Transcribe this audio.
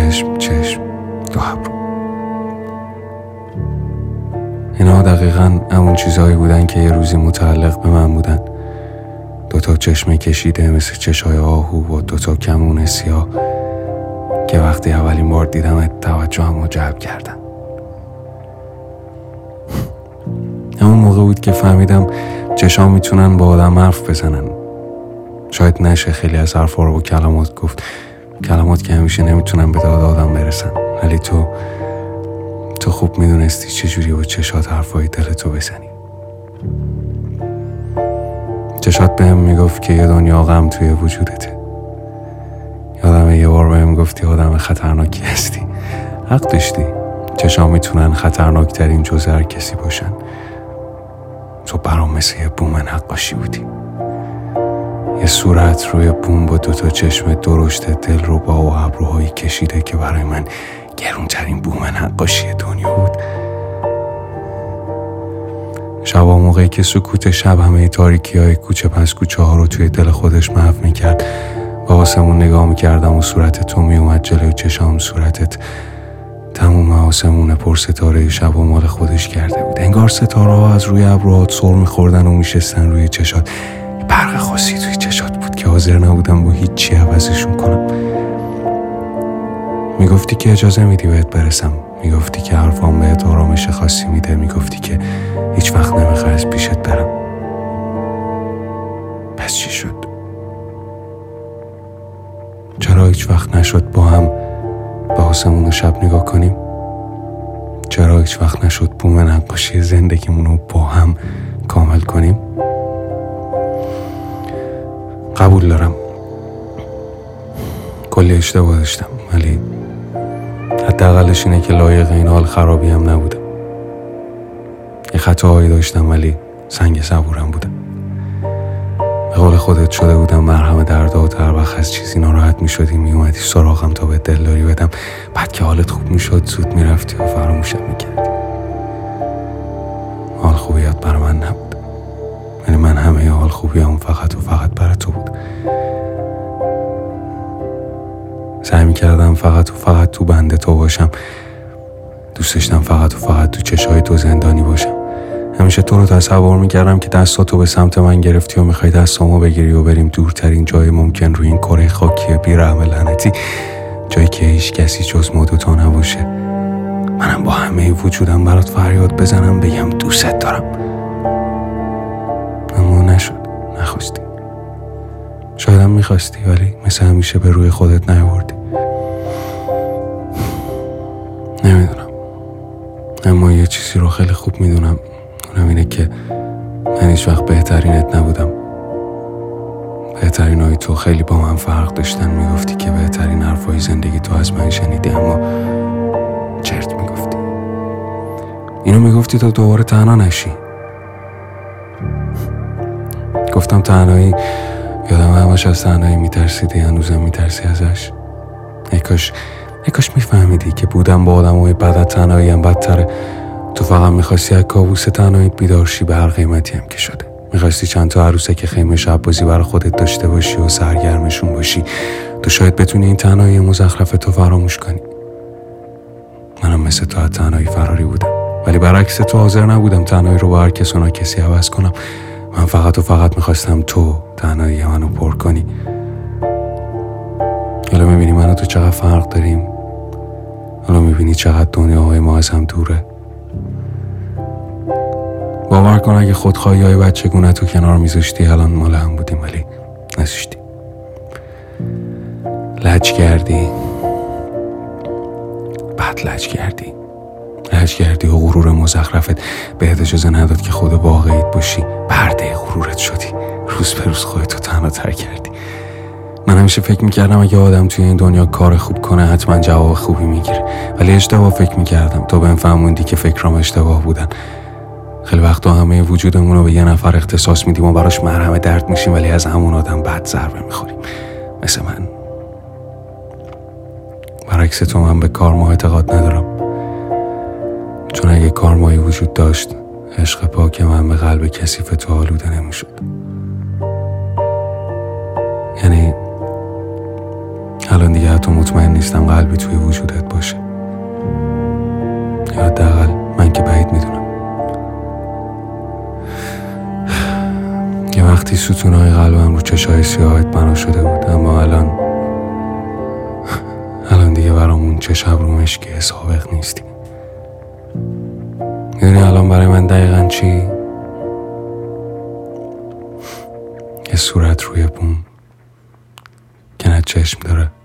چشم دو ابرو. اینا دقیقاً همون چیزهایی بودن که یه روزی متعلق به من بودن. 2 چشم کشیده مثل چشای آهو و 2 کمون سیاه که وقتی اولین بار دیدمت توجهمو جلب کردن. همون موقع بود که فهمیدم چشام میتونن با آدم حرف بزنن. شاید نشه خیلی از حرفا رو با کلمات گفت، کلمات که همیشه نمیتونن به داد آدم برسن، ولی تو خوب میدونستی چجوری با چشات حرفای دلتو بزنی. چشات بهم میگفت که یه دنیا غم توی وجودته. یادم یه بار بهم گفتی آدم خطرناکی هستی. حق داشتی. چشام میتونن خطرناکترین جزء هر کسی باشن. تو برام مثل یه بوم نقاشی بودی. یه صورت روی بوم با 2 چشم درشت دل رو با و ابروهایی کشیده که برای من گرونترین بوم نقاشی دنیا بود. شبا موقعی که سکوت شب همه تاریکی های کوچه پس کوچه ها رو توی دل خودش محو میکرد و آسمون نگاه میکردم و صورت تو میومد جلوی چشام. صورتت تموم آسمون پرستاره شب و مال خودش کرده بود. انگار ستاره ها از روی ابروهات سر میخوردن و میشستن روی چشات. برق خاصی توی چشات بود که حاضر نبودم با هیچی عوضشون کنم. میگفتی که اجازه میدی بهت برسم، میگفتی که حرفام بهت آرامش خاصی میده، میگفتی که هیچ وقت نمیخوای از پیشت برم. پس چی شد؟ چرا هیچ وقت نشد با هم به آسمون شب نگاه کنیم؟ چرا هیچ وقت نشد بوم نقاشی زندگیمون رو با هم کامل کنیم؟ قبول دارم کلی اشتباه داشتم، ولی حداقلش اینه که لایق این حال خرابی هم نبودم. یه خطاهایی داشتم ولی سنگ صبورم بودم. به قول خودت شده بودم مرهم دردات. هر وقت از چیزی ناراحت می شدی می اومدی سراغم تا به دلداری بدم. بعد که حالت خوب می شد زود می رفتی و فراموشم می کردی. حال خوبیات برای من نبود، ولی من همه حال خوبیام فقط و فقط برای تو بود. سعی می کردم فقط و فقط تو بند تو باشم. دوست داشتم فقط و فقط تو چشای تو زندانی باشم. همیشه تو رو تصور می کردم که دستاتو به سمت من گرفتی و میخوای دستامو بگیری و بریم دورترین جای ممکن روی این کره خاکی بی‌رحم لعنتی، جایی که هیچ کسی جز ما دوتا نباشه. منم با همه وجودم برات فریاد بزنم بگم دوست دارم. اما نشد، نخواستی. شایدم میخواستی ولی مثل همیشه به روی خودت نیاوردی. نمیدونم، اما یه چیزی رو خیلی خوب میدونم، اونم اینه که من هیچ وقت بهترینت نبودم. بهترینای تو خیلی با من فرق داشتن. میگفتی که بهترین حرفای زندگی تو از من شنیدی، اما چرت میگفتی. اینو میگفتی تا دوباره تنها نشی. گفتم تنهایی، یادم همش از تنهایی میترسیدی، هنوزم میترسی ازش. ای کاش میفهمیدی که بودم با آدمای بد از تنهایی هم بدتره. تو فقط میخواستی از کابوس تنهاییت بیدار شی، به هر قیمتی هم که شده. میخواستی چند تا عروسک خیمه شب بازی برای خودت داشته باشی و سرگرمشون باشی. تو شاید بتونی این تنهایی مزخرف تو فراموش کنی. منم مثل تو از تنهایی فراری بودم، ولی برعکس تو حاضر نبودم تنهایی رو با هر کس و ناکسی عوض کنم. من فقط و فقط میخواستم تو تنهایی منو پر کنی. حالا میبینی من و تو چقدر فرق داریم. حالا میبینی چقدر دنیاهای ما از هم دوره. باور کن اگه خودخواهی های بچگونه تو کنار میذاشتی الان مال هم بودیم، ولی نذاشتی. لج کردی و غرور مزخرفت بهت اجازه نداد که خود واقعیت باشی. پرده غرورت شدی، روز به روز خودتو تنها تر کردی. من همیشه فکر میکردم اگه آدم توی این دنیا کار خوب کنه حتما جواب خوبی میگیره، ولی اشتباه فکر میکردم. تو بهم فهموندی که فکرام اشتباه بودن. خیلی وقتا همه وجودمون رو به یه نفر اختصاص میدیم و براش مرهم درد میشیم، ولی از همون آدم بد ضربه میخوریم. مثل من. برعکس تو من به کارما اعتقاد ندارم، چون اگه کارمایی وجود داشت عشق پاک من به قلب کثیف تو آلوده نمیشد. یعنی الان دیگه حتی مطمئن نیستم قلبی توی وجودت باشه، یا حداقل من که بعید میدونم. یه وقتی ستونهای قلبم رو چشای سیاهت بنا شده بود، اما الان دیگه برامون چه شب رو مشکی سابق نیستی. میدونی الان برای من دقیقاً چی؟ یه صورت روی بوم که نه چشم داره